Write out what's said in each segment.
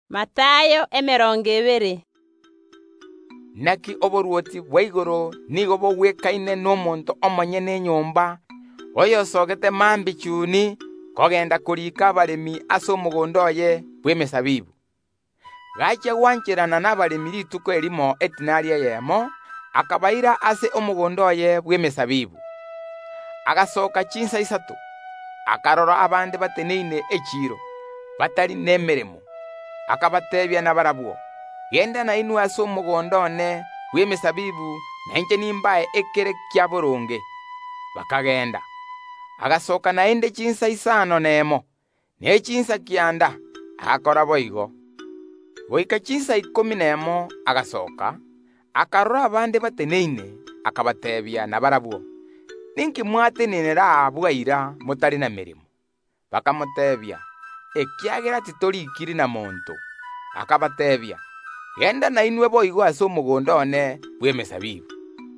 Matayo 20. Naki oboruoti bwa igoro nigo bogwekaine n'omonto omonyene enyomba oyosogete mambi chuni kogenda kurika abaremi ase omogondo oye bw'emesabibu. Gacha gwancherana n'abaremi rituko erimo etinaria yemo akabaira ase omogondo oye bw'emesabibu. Agasoka chinsa isato akarora abande bateneine echiro batari n'emeremo akabatebia nabarabwo, genda na inwe ase omogondo one bw'emesabibu nainche nimbae ekere kia boronge. Bakagenda. Agasoka naende chinsa isano nemo, ne chinsa kianda akora boigo. Boika chinsa 10 nemo agasoka akarora abande bateneine akabatebia nabarabwo, ninki mwatenenera abwaira motari na mirimo. Bakamotebia, ekiagera titorikiri na monto. Akabatebia, genda na inwe boigo ase omogondo one bw'emesabibu.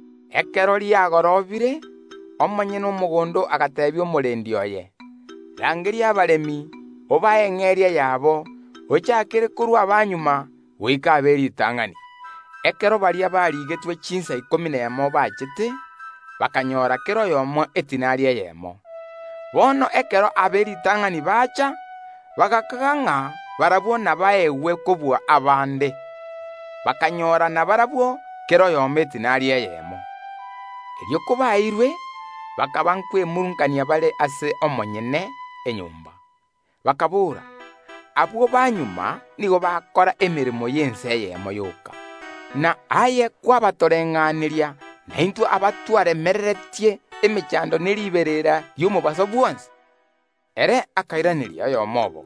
Ekero riagorobire omonyene omogondo agatebia omorendi oye, rangeria abaremi obae eng'eria yabo ochakere korwa abanyuma goika aberitang'ani. Ekero baria barigetwe chinsa 11 bachete bakanyora kero yomo etinaria yemo. Bono ekero aberitang'ani bacha bagakagang'a barabwo nabaewe kobwa abande. Bakanyora nabarabwo kero yomo etinaria yemo. Erio kobairwe bakabankwemurungania bare ase omonyene enyomba. Bakabura, abwo banyuma nigo bakora emirimo yense yemo yoka. Na aye kwabatoreng'aniria na intwe abatwaremereretie emechando neriberera y'omobaso bwonsi. Ere akairaniria yomobo,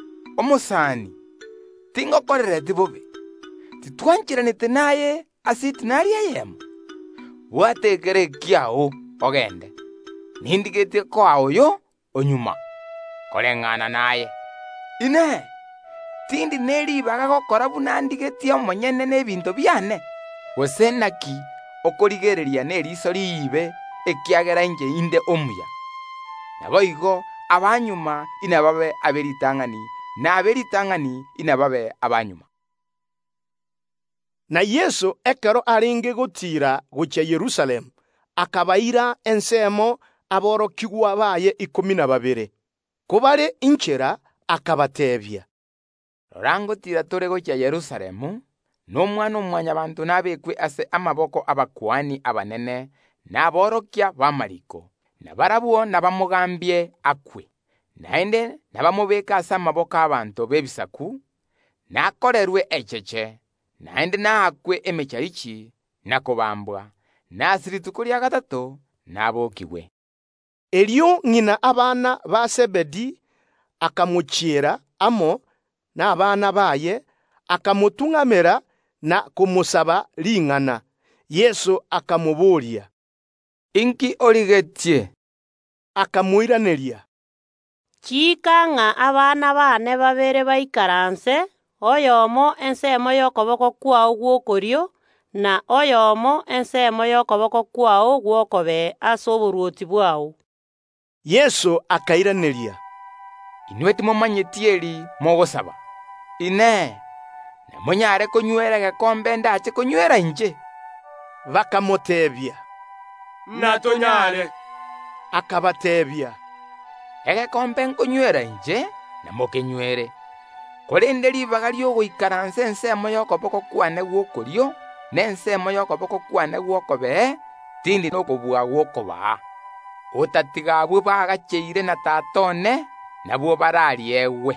omosani tingokorereti bobe titwanchiranete naye ase etinaria yemo. Bwatekere kiao ogende, nindigetie kwao yo onyuma koreng'ana naye. Ine tindi neribaga gokora buna ndigetie omonyene n'ebinto biane, gose naki okorigereria neriso riibe ekiagera inche inde omuya. Naboigo abanyuma inababe aberitang'ani na aberitang'ani inababe abanyuma. Na Yesu ekero aringe gotira gocha Yerusalemu akabaira ensemo aborokigwa baye 12. Kobare inchera akabatebia, Rorangotira tore gocha Yerusalemu n'omwana omwanyabantu nabekwe ase amaboko abakuani abanene naborokia bamariko, nabarabwo nabamugambie akwe, naende nabamubeka ase amaboko abantu b'ebisaku nakorerwe echeche, naende naakwe emecharichi nakobambwa, nase rituko ria gatato nabokigwe. erio ng'ina abana ba Zebedi akamuchiera amo n'abana baye akamutung'amera na kumusaba ring'ana. Yesu akamuburia, Inki origetie? akamuiraneria, Chika ng'a abana bane babere baikaranse, oyomo ensemo y'okoboko kwao gwokorio, na oyomo ensemo y'okoboko kwao gwokobe ase oboruoti bwao. Yesu akairaneria, Inwe timomanyeti eri mogosaba. Ine namonyare konywera gekombe ndache konywera inche. bakamotebia. Natonyare. Akabatebia, Egekombe nkonywera inche namokenywere. Korende ribaga riogoikaranse ensemo y'okoboko kwane gwokorio na ensemo y'okoboko kwane gwokobe tindi nokobua gwokoba. Otatigabwe bagacheire na tatone nabwo barariewe.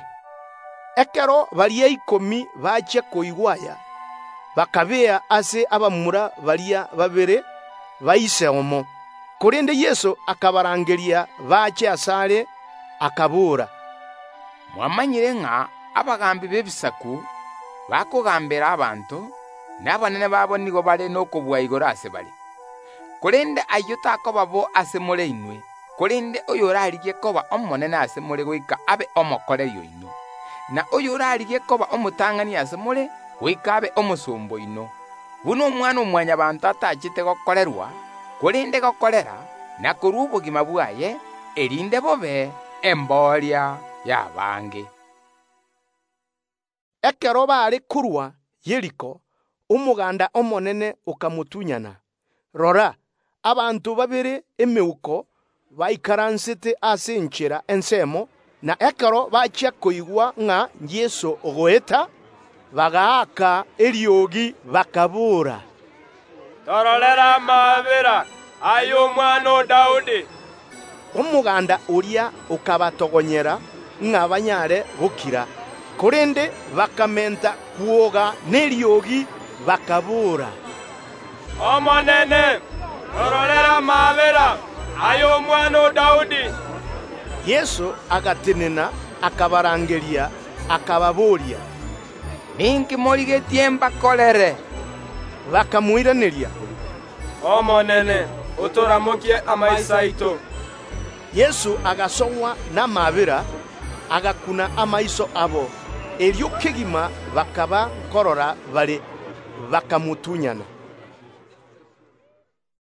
ekero baria 10 bache koigwaya bakabea ase abamura baria babere baise omo. Korende Yesu akabarangeria bache asare akabura, Mwamanyire ng'a abagambi b'ebisaku bakogambera abantu n'abanene babo nigo bare n'okobua igoro ase bare. Korende ayo takoba bo ase more inwe, korende oyo orarigie koba omonene ase more goika abe omokoreri oino, na oyo orarigie koba omotang'ani ase more goika abe omosombo ino. Buno omwana omwanyabanto atachete gokorerwa, korende gokorera na korwa obogima bwaye erinde bobe emboria y'abange. ekero bari kurwa Yeriko, umuganda omonene ukamutunyana. Rora, abantu babiri emeuko baikaransete ase enchera ensemo, na ekero bachia koigwa ng'a Yesu ogoeta, bagaaka eriogi bakabura, Tororera amabera ay'omwana o Daudi. omuganda uria ukabatogonyera ng'a banyare gukira, korende bakamenta kuoga n'eriogi bakabura, Omonene, tororera amabera ay'omwana o Daudi. Yesu agatenena akabarangeria akababoria, Ninki morigetie mbakorere? bakamwiraneria. Omonene, utoramukie amaisa aito. Yesu agasong'wa n'amabera agakuna amaiso abo, erio kegima bakaba korora bari bakamutunyana.